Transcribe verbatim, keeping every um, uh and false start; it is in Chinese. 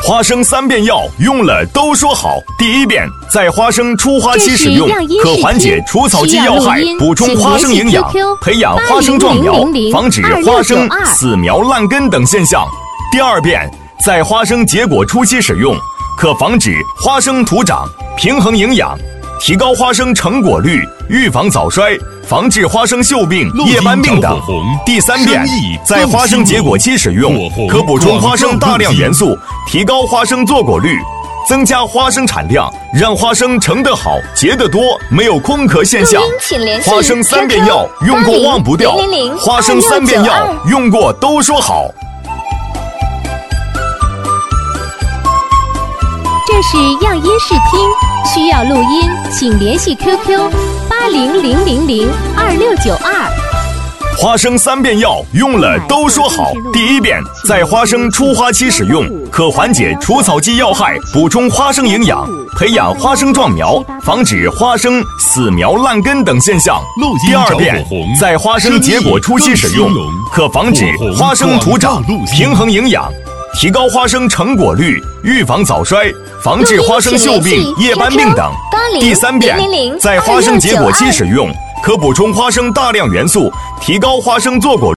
花生三变药用了都说好。第一遍，在花生出花期使用，可缓解除草剂要害，补充花生营养，培养花生壮苗，防止花生死苗烂根等现象。第二遍，在花生结果初期使用，可防止花生徒长，平衡营养，提高花生成果率，预防早衰，防治花生锈病、叶斑病等。第三遍，在花生结果期使用，可补充花生大量元素，提高花生坐果率，增加花生产量，让花生成得好、结得多，没有空壳现象。花生三变药用过忘不掉，花生三变药用过都说好。 这是样音试听，需要录音，请联系 Q Q 八零零零零二六九二。 花生三变药用了都说好。第一遍，在花生出花期使用，可缓解除草剂要害，补充花生营养，培养花生壮苗，防止花生死苗烂根等现象。第二遍，在花生结果初期使用，可防止花生徒长，平衡营养，提高花生成果率，预防早衰，防治花生锈病、叶斑病等。第三遍，在花生结果期使用，可补充花生大量元素，提高花生坐果